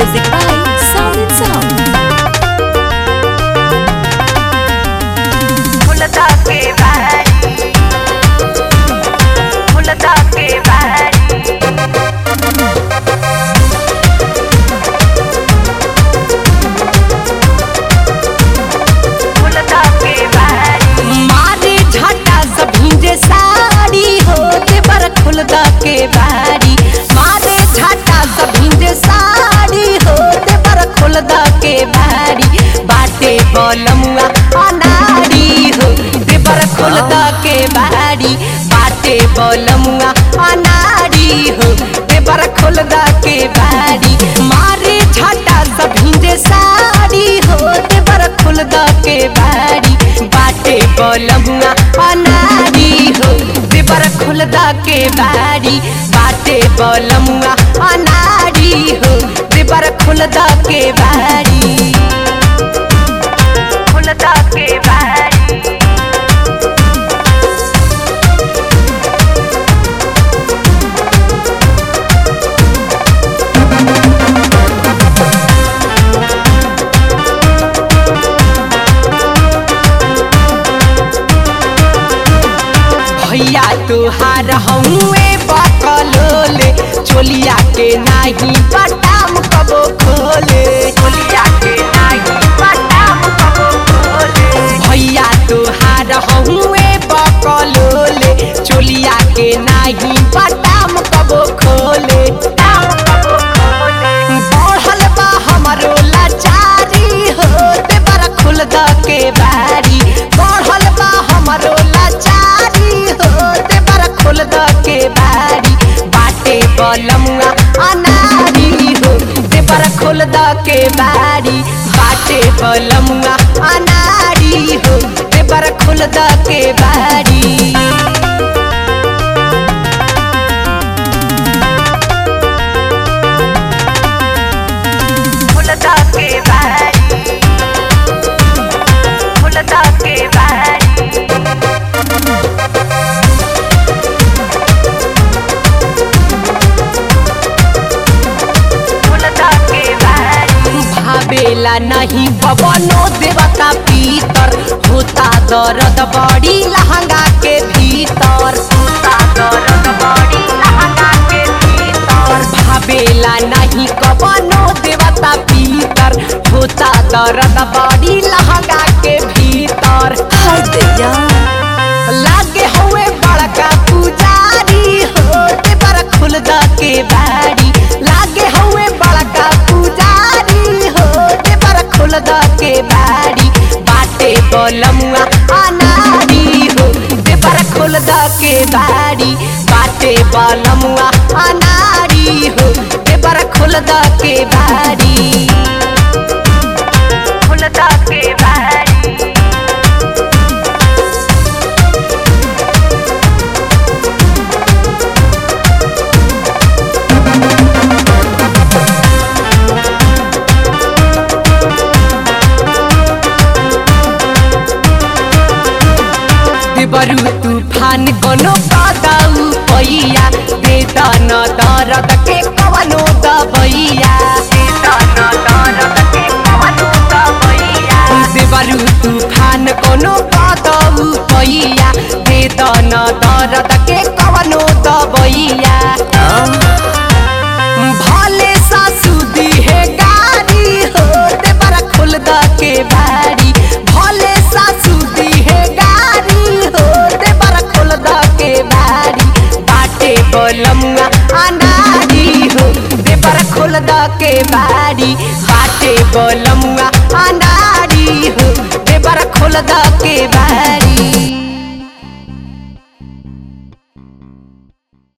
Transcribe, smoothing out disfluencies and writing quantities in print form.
Music by Sound and Sound. फुलदा के बारी फुलदा के बारी फुलदा के बारी मारे झटा सब भिंजे साड़ी होते बर खुलदा के बारी मारे झटा सब भिंजे साड़ी होते बर खुलदा के बारी बाटे बलमुआ अनाड़ी होते बर खुलदा के बारी बाटे बलमुआ अनाड़ी होते बर खुलदा के बारी मारे झटा सब भिंजे साड़ी होते बर खुलदा के बारी बाटे बलमुआ अनाड़ी हो देवर खुलदा के बारी बाटे बलमुआ अनाड़ी हो देवर खुलदा के बारी फुलदा के बारी भैया तुहार हउए बकलोले चोलिया के नाही बटाम कबो खोले फुलिया के नाही बटाम कबो खोले भैया तुहार हउए बकलोले चोलिया के नाही बटाम कबो खोले दाम कबो खोले बढ़ल बा हमरो लाचारी होते बर खुलदा के बारी बढ़ल बा हमरो लाचारी होते बर खुलदा के बारी बाटे बलमुआ अनारी होते बर खुलदा के बारी बाटे बलमुआ अनारी होते बर खुलदा के बारी फुलदा के बारी फुलदा के बारी फुलदा के बारी भावेला नहीं पवनो देवता पीतर होता दर्द बड़ी लहंगा के भीतर होता दर्द बड़ी लहंगा के भीतर भावेला नहीं पवनो देवता पीतर होता दर्द बड़ी लहंगा के भीतर लागे हुए बड़का पुजारी होते बर खुलदा के बारी लागे हुए बड़का पुजारी होते बर खुलदा के बारी बाटे बलमुआ अनाड़ी होते बर खुलदा के बारी बाटे बलमुआ अनाड़ी होते बर खुलदा के बारी फुलदा के बारी बरू तूफान कोनो कादाऊ पैया दे दान दर्द के कवनो दबैया दान दर्द के कवनो दबैया बरू तूफान कोनो कादाऊ पैया दे दान दर्द के कवनो दबैया भले सासू दी है गाड़ी होते बर खुलदा के बारी भले सासू दी है गाड़ी होते बर खुलदा के बारी बाटे बलमुआ अनाड़ी होते बर खुलदा के बारी बाटे बलमुआ